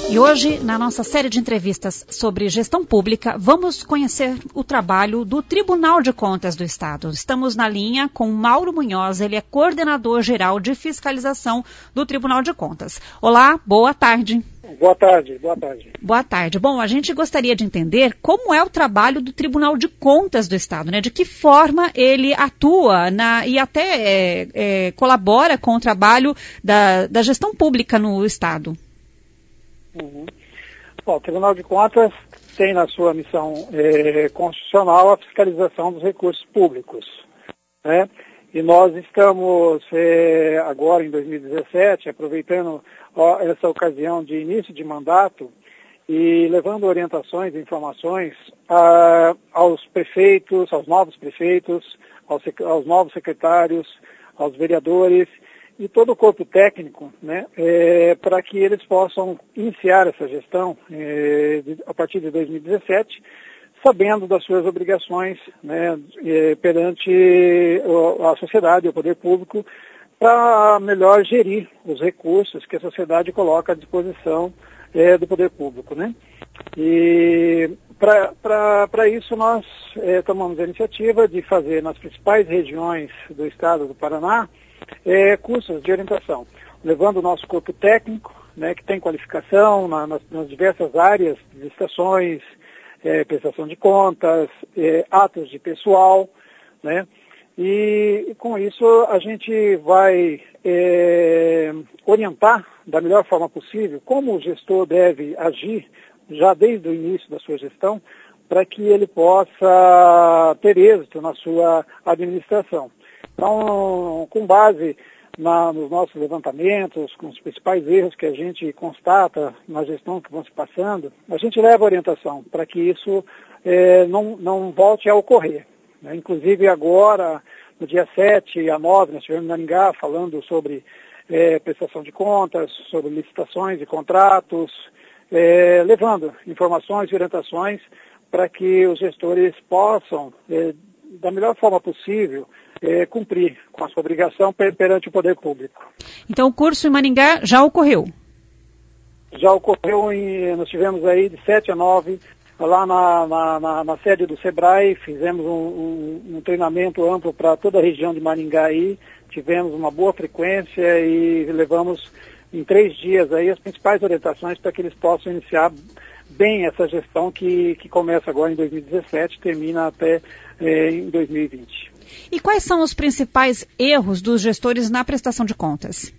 E hoje, na nossa série de entrevistas sobre gestão pública, vamos conhecer o trabalho do Tribunal de Contas do Estado. Estamos na linha com Mauro Munhoz, ele é coordenador geral de fiscalização do Tribunal de Contas. Olá, boa tarde. Boa tarde, boa tarde. Boa tarde. Bom, a gente gostaria de entender como é o trabalho do Tribunal de Contas do Estado, né? De que forma ele atua e até colabora com o trabalho da gestão pública no Estado. Uhum. Bom, o Tribunal de Contas tem na sua missão constitucional a fiscalização dos recursos públicos, né? E nós estamos agora em 2017 aproveitando essa ocasião de início de mandato e levando orientações e informações aos prefeitos, aos novos prefeitos, aos novos secretários, aos vereadores e todo o corpo técnico, né, para que eles possam iniciar essa gestão a partir de 2017, sabendo das suas obrigações, né, perante a sociedade, o poder público, para melhor gerir os recursos que a sociedade coloca à disposição do poder público, né? E para isso nós tomamos a iniciativa de fazer nas principais regiões do estado do Paraná cursos de orientação, levando o nosso corpo técnico, né, que tem qualificação nas diversas áreas de licitações, prestação de contas, atos de pessoal, né? E com isso a gente vai orientar da melhor forma possível como o gestor deve agir já desde o início da sua gestão para que ele possa ter êxito na sua administração. Então, com base nos nossos levantamentos, com os principais erros que a gente constata na gestão que vão se passando, a gente leva orientação para que isso não volte a ocorrer. Inclusive agora, no dia 7 a 9, nós estivemos em Maringá falando sobre prestação de contas, sobre licitações e contratos, levando informações e orientações para que os gestores possam, da melhor forma possível, cumprir com a sua obrigação perante o poder público. Então o curso em Maringá já ocorreu? Já ocorreu, nós tivemos aí de 7 a 9, lá na sede do SEBRAE, fizemos um treinamento amplo para toda a região de Maringá aí, tivemos uma boa frequência e levamos em 3 dias aí as principais orientações para que eles possam iniciar bem essa gestão que começa agora em 2017 e termina até em 2020. E quais são os principais erros dos gestores na prestação de contas?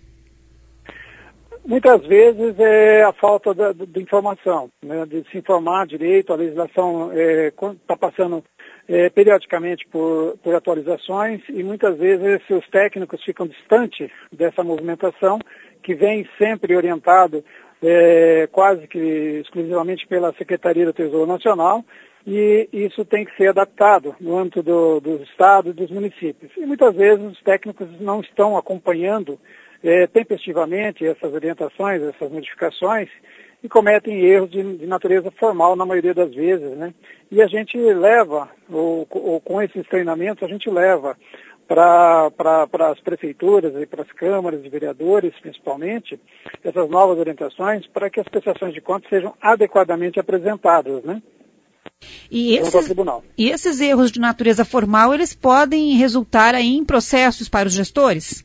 Muitas vezes é a falta de informação, né, de se informar direito. A legislação está passando periodicamente por atualizações e muitas vezes os técnicos ficam distantes dessa movimentação que vem sempre orientado quase que exclusivamente pela Secretaria do Tesouro Nacional, e isso tem que ser adaptado no âmbito dos estados e dos municípios. E muitas vezes os técnicos não estão acompanhando tempestivamente essas orientações, essas modificações, e cometem erros de natureza formal na maioria das vezes, né? E a gente leva, ou com esses treinamentos, a gente leva para as prefeituras e para as câmaras de vereadores, principalmente, essas novas orientações para que as prestações de contas sejam adequadamente apresentadas, né? E esses erros de natureza formal, eles podem resultar aí em processos para os gestores?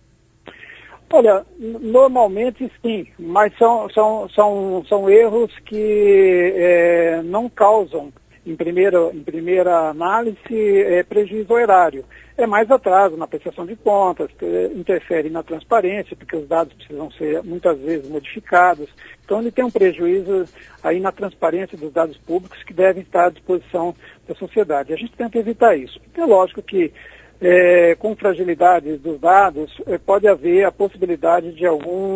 Olha, normalmente sim, mas são erros que não causam, em primeira análise, prejuízo ao erário. É mais atraso na prestação de contas, interfere na transparência, porque os dados precisam ser muitas vezes modificados. Então ele tem um prejuízo aí na transparência dos dados públicos que devem estar à disposição da sociedade. A gente tenta evitar isso. É lógico que com fragilidade dos dados, pode haver a possibilidade de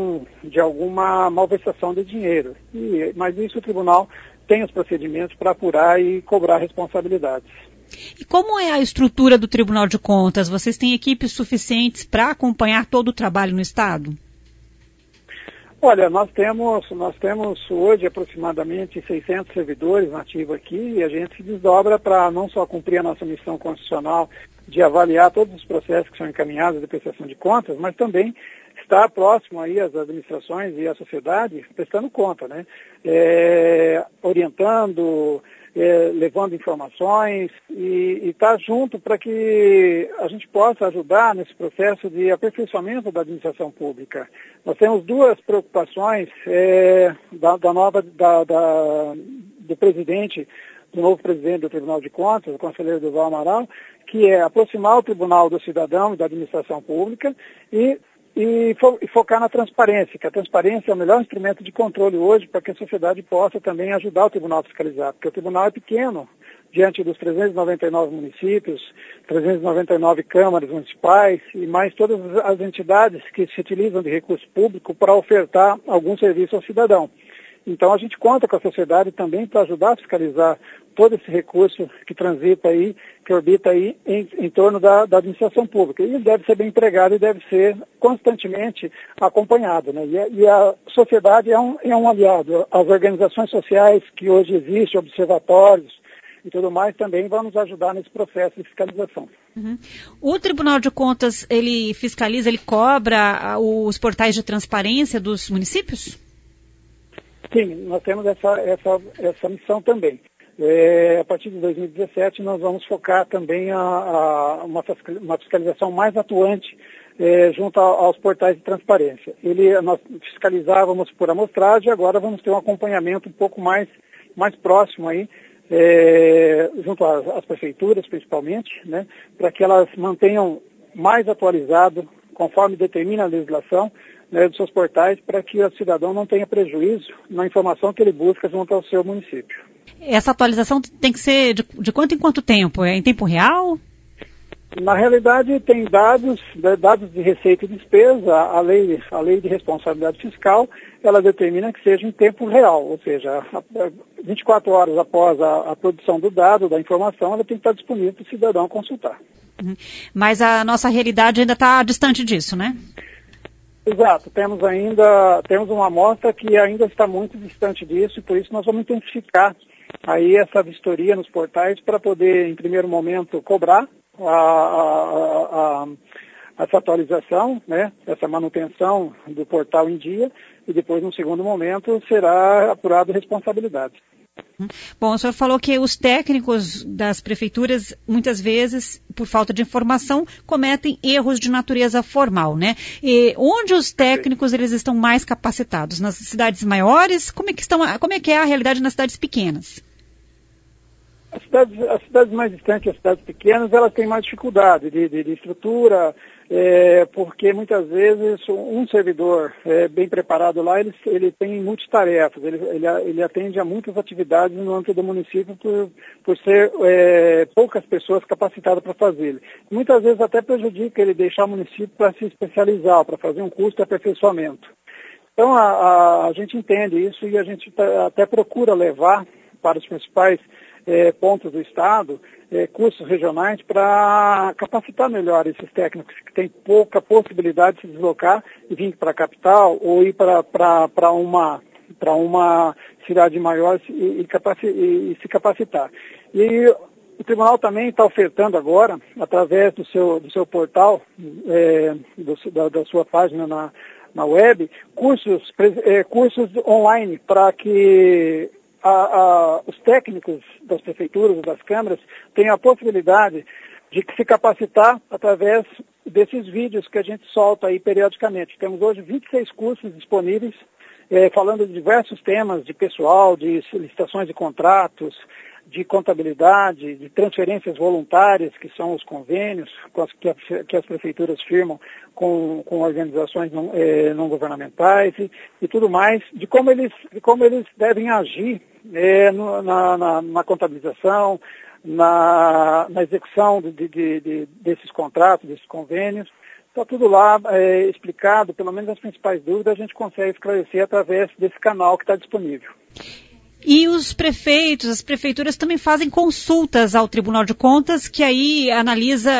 alguma malversação de dinheiro. Mas isso o tribunal tem os procedimentos para apurar e cobrar responsabilidades. E como é a estrutura do Tribunal de Contas? Vocês têm equipes suficientes para acompanhar todo o trabalho no Estado? Olha, nós temos hoje aproximadamente 600 servidores nativos aqui e a gente se desdobra para não só cumprir a nossa missão constitucional de avaliar todos os processos que são encaminhados de prestação de contas, mas também estar próximo aí às administrações e à sociedade, prestando conta, né? Orientando, levando informações e estar junto para que a gente possa ajudar nesse processo de aperfeiçoamento da administração pública. Nós temos duas preocupações do novo presidente do Tribunal de Contas, o conselheiro Durval Amaral, que é aproximar o tribunal do cidadão e da administração pública e focar na transparência, que a transparência é o melhor instrumento de controle hoje para que a sociedade possa também ajudar o tribunal a fiscalizar, porque o tribunal é pequeno diante dos 399 municípios, 399 câmaras municipais e mais todas as entidades que se utilizam de recurso público para ofertar algum serviço ao cidadão. Então a gente conta com a sociedade também para ajudar a fiscalizar todo esse recurso que transita aí, que orbita aí em torno da administração pública. E ele deve ser bem empregado e deve ser constantemente acompanhado, né? E a sociedade é um aliado. As organizações sociais que hoje existem, observatórios e tudo mais, também vão nos ajudar nesse processo de fiscalização. Uhum. O Tribunal de Contas, ele fiscaliza, ele cobra os portais de transparência dos municípios? Sim, nós temos essa missão também. A partir de 2017, nós vamos focar também uma fiscalização mais atuante junto aos portais de transparência. Nós fiscalizávamos por amostragem, agora vamos ter um acompanhamento um pouco mais próximo aí, junto às prefeituras principalmente, né, para que elas mantenham mais atualizado, conforme determina a legislação, dos seus portais, para que o cidadão não tenha prejuízo na informação que ele busca junto ao seu município. Essa atualização tem que ser de quanto em quanto tempo? É em tempo real? Na realidade, tem dados de receita e despesa. A lei de responsabilidade fiscal, ela determina que seja em tempo real, ou seja, 24 horas após a produção do dado, da informação, ela tem que estar disponível para o cidadão consultar. Mas a nossa realidade ainda está distante disso, né? Exato, temos uma amostra que ainda está muito distante disso e por isso nós vamos intensificar aí essa vistoria nos portais para poder, em primeiro momento, cobrar essa atualização, né, essa manutenção do portal em dia e depois, num segundo momento, será apurado responsabilidade. Bom, o senhor falou que os técnicos das prefeituras, muitas vezes, por falta de informação, cometem erros de natureza formal, né? E onde os técnicos eles estão mais capacitados? Nas cidades maiores? Como é que é a realidade nas cidades pequenas? As cidades mais distantes, as cidades pequenas, elas têm mais dificuldade de estrutura, porque muitas vezes um servidor bem preparado lá, ele tem multitarefas, ele atende a muitas atividades no âmbito do município por ser poucas pessoas capacitadas para fazê-lo. Muitas vezes até prejudica ele deixar o município para se especializar, para fazer um curso de aperfeiçoamento. Então a gente entende isso e a gente até procura levar para os principais pontos do Estado, cursos regionais para capacitar melhor esses técnicos que têm pouca possibilidade de se deslocar e vir para a capital ou ir para uma cidade maior e se capacitar. E o Tribunal também está ofertando agora, através do seu portal, da sua página na web, cursos online para que os técnicos das prefeituras, das câmaras, têm a possibilidade de se capacitar através desses vídeos que a gente solta aí periodicamente. Temos hoje 26 cursos disponíveis, falando de diversos temas, de pessoal, de licitações de contratos, de contabilidade, de transferências voluntárias, que são os convênios que as prefeituras firmam com organizações não governamentais e tudo mais, de como eles devem agir na contabilização, na execução desses contratos, desses convênios. Está tudo lá explicado, pelo menos as principais dúvidas a gente consegue esclarecer através desse canal que está disponível. E os prefeitos, as prefeituras também fazem consultas ao Tribunal de Contas, que aí analisa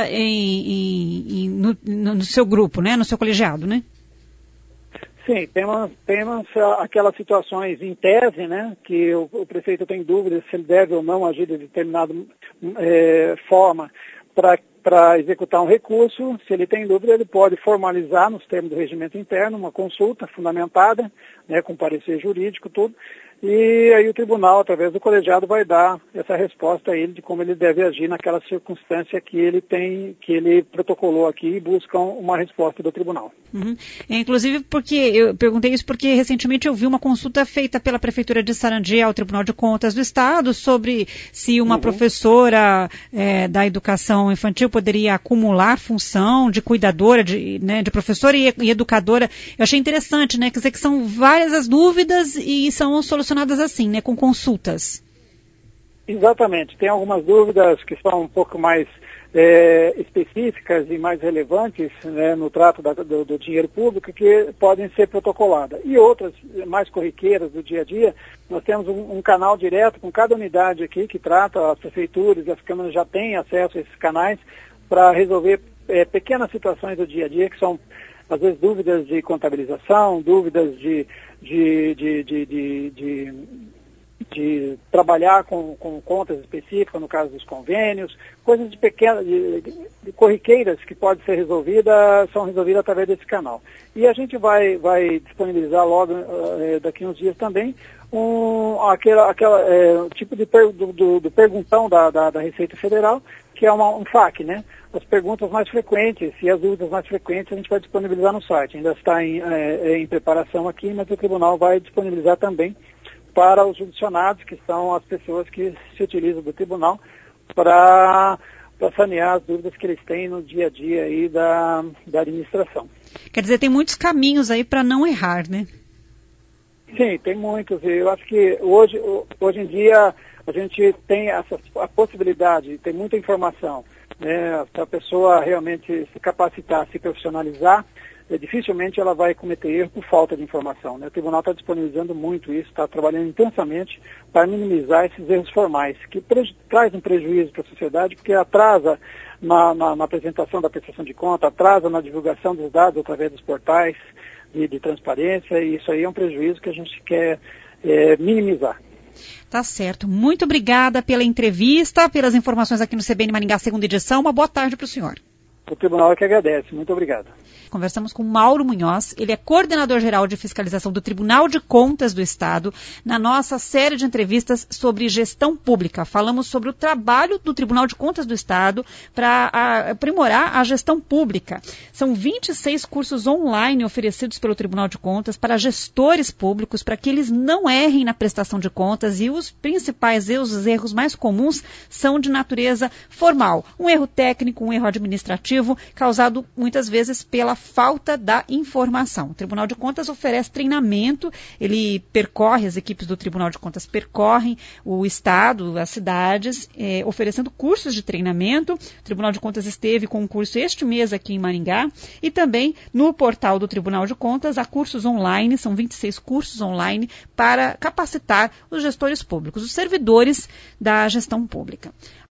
no seu grupo, né, no seu colegiado, né? Sim, temos aquelas situações em tese, né, que o prefeito tem dúvidas se ele deve ou não agir de determinada forma para para executar um recurso. Se ele tem dúvida, ele pode formalizar nos termos do regimento interno uma consulta fundamentada, né, com parecer jurídico, tudo. E aí o tribunal, através do colegiado, vai dar essa resposta a ele de como ele deve agir naquela circunstância que ele protocolou aqui e busca uma resposta do tribunal. Uhum. Inclusive, porque eu perguntei isso porque recentemente eu vi uma consulta feita pela Prefeitura de Sarandi ao Tribunal de Contas do Estado sobre se uma professora da educação infantil poderia acumular função de cuidadora, de professora e educadora. Eu achei interessante, né? Quer dizer que são várias as dúvidas e são solucionadas assim, né? Com consultas. Exatamente. Tem algumas dúvidas que são um pouco mais específicas e mais relevantes, né, no trato do dinheiro público, que podem ser protocoladas. E outras mais corriqueiras do dia a dia, nós temos um canal direto com cada unidade aqui que trata, as prefeituras e as câmaras já têm acesso a esses canais para resolver pequenas situações do dia a dia, que são, às vezes, dúvidas de contabilização, dúvidas de trabalhar com contas específicas, no caso dos convênios, coisas de pequenas, de corriqueiras que podem ser resolvidas, são resolvidas através desse canal. E a gente vai disponibilizar logo, daqui a uns dias também, tipo do perguntão da Receita Federal, que é um FAQ, né? As perguntas mais frequentes e as dúvidas mais frequentes a gente vai disponibilizar no site. Ainda está em preparação aqui, mas o tribunal vai disponibilizar também para os judicionados, que são as pessoas que se utilizam do tribunal para sanear as dúvidas que eles têm no dia a dia aí da administração. Quer dizer, tem muitos caminhos aí para não errar, né? Sim, tem muitos. Eu acho que hoje em dia a gente tem a possibilidade, tem muita informação, né? Se a pessoa realmente se capacitar, se profissionalizar, dificilmente ela vai cometer erro por falta de informação, né? O tribunal está disponibilizando muito isso, está trabalhando intensamente para minimizar esses erros formais, que traz um prejuízo para a sociedade, porque atrasa na apresentação da prestação de conta, atrasa na divulgação dos dados através dos portais de transparência, e isso aí é um prejuízo que a gente quer minimizar. Tá certo. Muito obrigada pela entrevista, pelas informações aqui no CBN Maringá, segunda edição. Uma boa tarde para o senhor. O tribunal é que agradece. Muito obrigado. Conversamos com Mauro Munhoz, ele é coordenador-geral de fiscalização do Tribunal de Contas do Estado, na nossa série de entrevistas sobre gestão pública. Falamos sobre o trabalho do Tribunal de Contas do Estado para aprimorar a gestão pública. São 26 cursos online oferecidos pelo Tribunal de Contas para gestores públicos, para que eles não errem na prestação de contas, e os principais erros, os erros mais comuns, são de natureza formal. Um erro técnico, um erro administrativo, causado muitas vezes pela falta da informação. O Tribunal de Contas oferece treinamento, as equipes do Tribunal de Contas percorrem o Estado, as cidades, oferecendo cursos de treinamento. O Tribunal de Contas esteve com um curso este mês aqui em Maringá, e também no portal do Tribunal de Contas há cursos online, são 26 cursos online para capacitar os gestores públicos, os servidores da gestão pública.